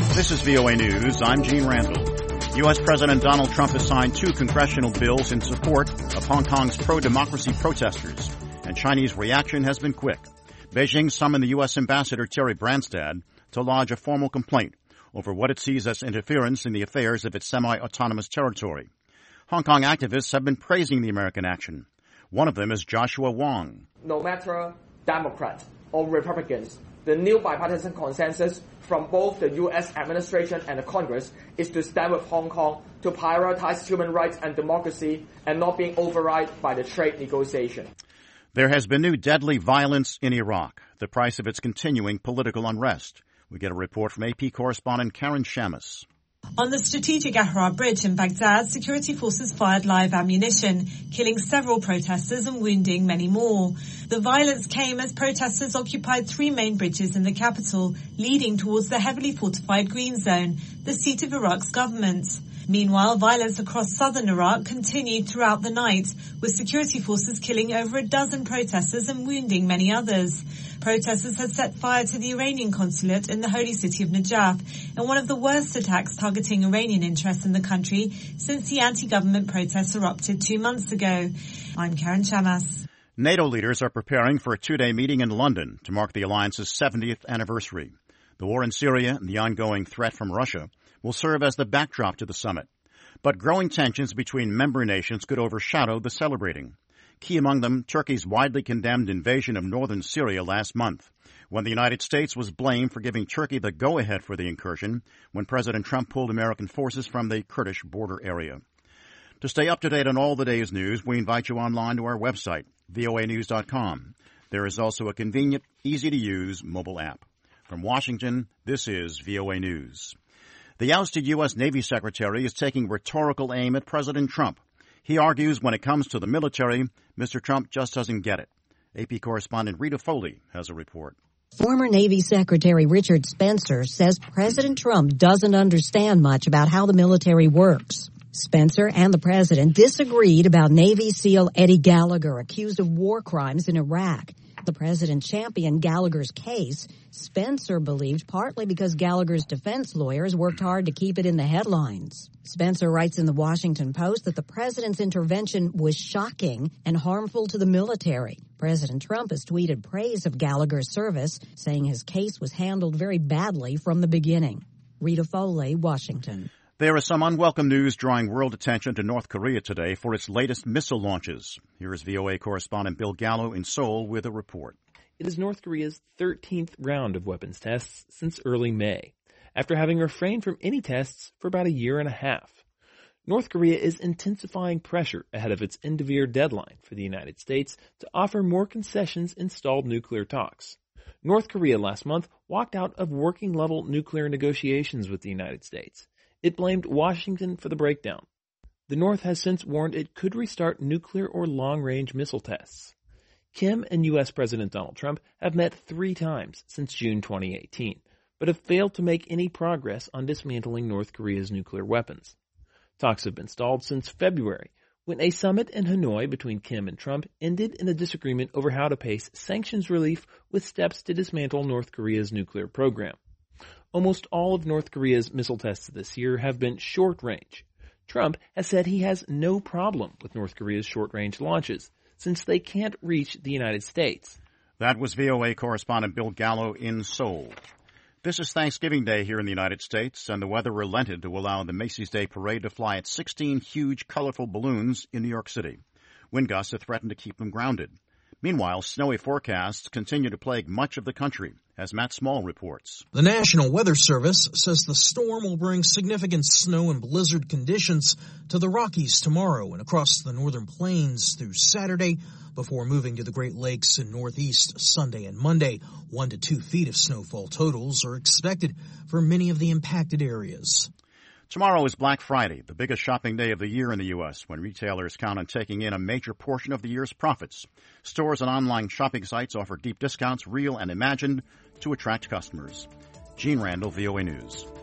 This is VOA News. I'm Gene Randall. U.S. President Donald Trump has signed 2 congressional bills in support of Hong Kong's pro-democracy protesters, and Chinese reaction has been quick. Beijing summoned the U.S. Ambassador Terry Branstad to lodge a formal complaint over what it sees as interference in the affairs of its semi-autonomous territory. Hong Kong activists have been praising the American action. One of them is Joshua Wong. No matter Democrats or Republicans, the new bipartisan consensus from both the U.S. administration and the Congress is to stand with Hong Kong to prioritize human rights and democracy and not being overridden by the trade negotiation. There has been new deadly violence in Iraq, the price of its continuing political unrest. We get a report from AP correspondent Karen Shamus. On the strategic Ahrar Bridge in Baghdad, security forces fired live ammunition, killing several protesters and wounding many more. The violence came as protesters occupied 3 main bridges in the capital, leading towards the heavily fortified Green Zone, the seat of Iraq's government. Meanwhile, violence across southern Iraq continued throughout the night, with security forces killing over a dozen protesters and wounding many others. Protesters had set fire to the Iranian consulate in the holy city of Najaf, in one of the worst attacks targeting Iranian interests in the country since the anti-government protests erupted 2 months ago. I'm Karen Shamas. NATO leaders are preparing for a 2-day meeting in London to mark the alliance's 70th anniversary. The war in Syria and the ongoing threat from Russia will serve as the backdrop to the summit. But growing tensions between member nations could overshadow the celebrating. Key among them, Turkey's widely condemned invasion of northern Syria last month, when the United States was blamed for giving Turkey the go-ahead for the incursion when President Trump pulled American forces from the Kurdish border area. To stay up to date on all the day's news, we invite you online to our website, voanews.com. There is also a convenient, easy-to-use mobile app. From Washington, this is VOA News. The ousted U.S. Navy Secretary is taking rhetorical aim at President Trump. He argues when it comes to the military, Mr. Trump just doesn't get it. AP correspondent Rita Foley has a report. Former Navy Secretary Richard Spencer says President Trump doesn't understand much about how the military works. Spencer and the president disagreed about Navy SEAL Eddie Gallagher, accused of war crimes in Iraq. The president championed Gallagher's case. Spencer believed partly because Gallagher's defense lawyers worked hard to keep it in the headlines. Spencer writes in the Washington Post that the president's intervention was shocking and harmful to the military. President Trump has tweeted praise of Gallagher's service, saying his case was handled very badly from the beginning. Rita Foley, Washington. There is some unwelcome news drawing world attention to North Korea today for its latest missile launches. Here is VOA correspondent Bill Gallo in Seoul with a report. It is North Korea's 13th round of weapons tests since early May, after having refrained from any tests for about a year and a half. North Korea is intensifying pressure ahead of its end-of-year deadline for the United States to offer more concessions in stalled nuclear talks. North Korea last month walked out of working-level nuclear negotiations with the United States. It blamed Washington for the breakdown. The North has since warned it could restart nuclear or long-range missile tests. Kim and U.S. President Donald Trump have met 3 times since June 2018, but have failed to make any progress on dismantling North Korea's nuclear weapons. Talks have been stalled since February, when a summit in Hanoi between Kim and Trump ended in a disagreement over how to pace sanctions relief with steps to dismantle North Korea's nuclear program. Almost all of North Korea's missile tests this year have been short-range. Trump has said he has no problem with North Korea's short-range launches, since they can't reach the United States. That was VOA correspondent Bill Gallo in Seoul. This is Thanksgiving Day here in the United States, and the weather relented to allow the Macy's Day Parade to fly at 16 huge, colorful balloons in New York City. Wind gusts have threatened to keep them grounded. Meanwhile, snowy forecasts continue to plague much of the country, as Matt Small reports. The National Weather Service says the storm will bring significant snow and blizzard conditions to the Rockies tomorrow and across the northern plains through Saturday before moving to the Great Lakes and Northeast Sunday and Monday. 1 to 2 feet of snowfall totals are expected for many of the impacted areas. Tomorrow is Black Friday, the biggest shopping day of the year in the U.S., when retailers count on taking in a major portion of the year's profits. Stores and online shopping sites offer deep discounts, real and imagined, to attract customers. Gene Randall, VOA News.